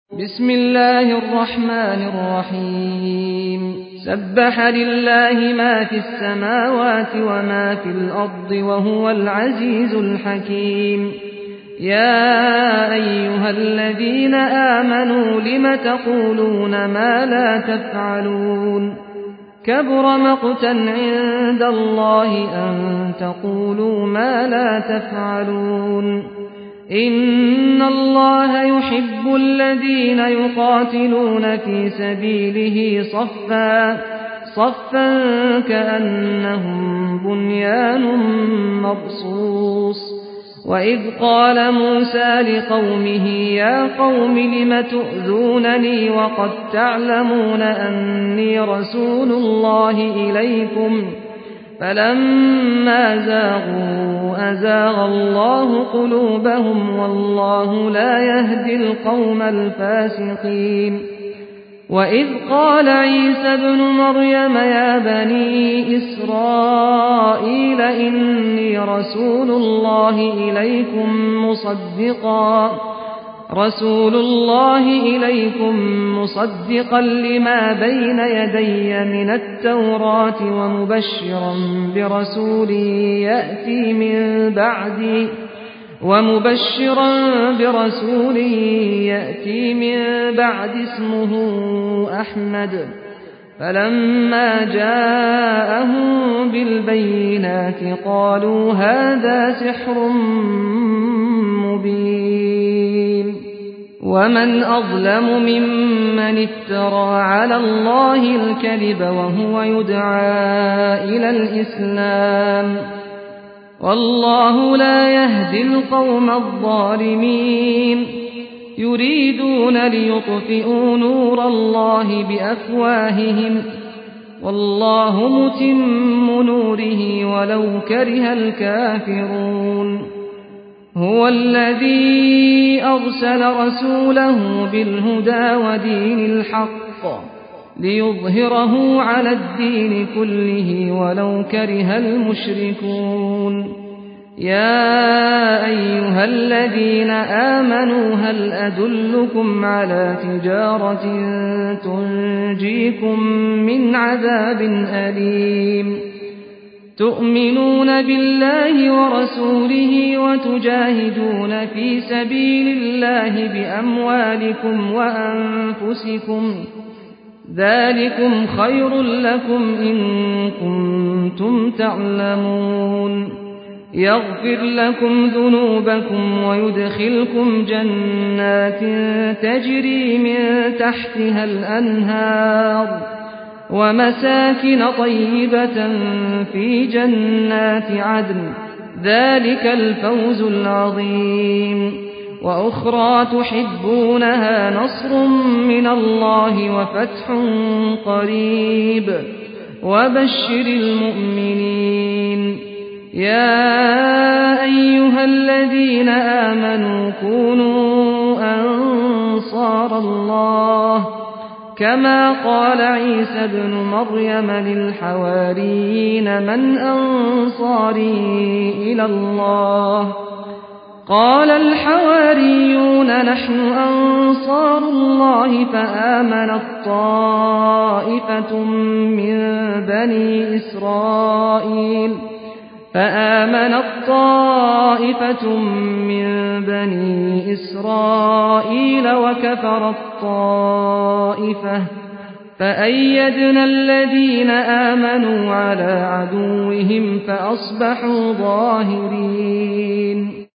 بسم الله الرحمن الرحيم سبح لله ما في السماوات وما في الأرض وهو العزيز الحكيم يا أيها الذين آمنوا لم تقولون ما لا تفعلون كبر مقتا عند الله أن تقولوا ما لا تفعلون إن الله يحب الذين يقاتلون في سبيله صفا كأنهم بنيان مرصوص وإذ قال موسى لقومه يا قوم لم تؤذونني وقد تعلمون أني رسول الله إليكم فلما زاغوا أزاغ الله قلوبهم والله لا يهدي القوم الفاسقين وإذ قال عيسى ابن مريم يا بني إسرائيل إني رسول الله إليكم مصدقا لما بين يدي من التوراة ومبشرا برسول يأتي من بعد اسمه أحمد فلما جاءهم بالبينات قالوا هذا سحر مبين ومن أظلم ممن افترى على الله الكذب وهو يدعى إلى الإسلام والله لا يهدي القوم الظالمين يريدون ليطفئوا نور الله بأفواههم والله متم نوره ولو كره الكافرون هو الذي أرسل رسوله بالهدى ودين الحق ليظهره على الدين كله ولو كره المشركون يا أيها الذين آمنوا هل أدلكم على تجارة تنجيكم من عذاب أليم تؤمنون بالله ورسوله وتجاهدون في سبيل الله بأموالكم وأنفسكم ذلكم خير لكم إن كنتم تعلمون يغفر لكم ذنوبكم ويدخلكم جنات تجري من تحتها الأنهار ومساكن طيبة في جنات عدن ذلك الفوز العظيم وأخرى تحبونها نصر من الله وفتح قريب وبشر المؤمنين يا أيها الذين آمنوا كونوا أنصار الله كما قال عيسى ابن مريم للحواريين من أنصاري إلى الله قال الحواريون نحن أنصار الله فآمنت طائفة من بني إسرائيل وكفرت طائفة فأيدنا الذين آمنوا على عدوهم فأصبحوا ظاهرين